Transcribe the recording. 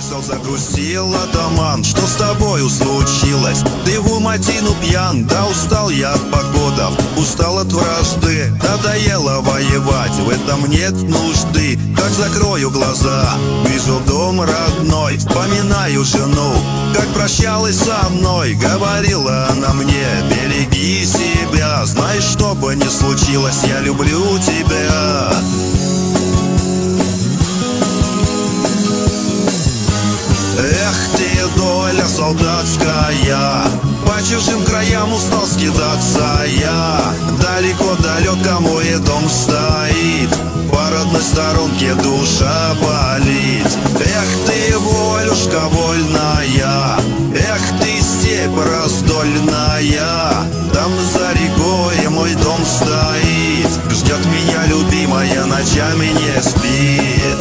Вышел, загрустил атаман. Что с тобою случилось? Ты в уматину пьян. Да устал я от походов, устал от вражды. Надоело воевать, в этом нет нужды. Как закрою глаза, вижу дом родной. Вспоминаю жену, как прощалась со мной. Говорила она мне: береги себя, знаешь, что бы ни случилось, я люблю тебя. Эх ты, доля солдатская, по чужим краям устал скидаться я. Далеко мой дом стоит, по родной сторонке душа болит. Эх ты, волюшка вольная, эх ты, степь раздольная. Там за рекой мой дом стоит, ждет меня любимая, ночами не спит.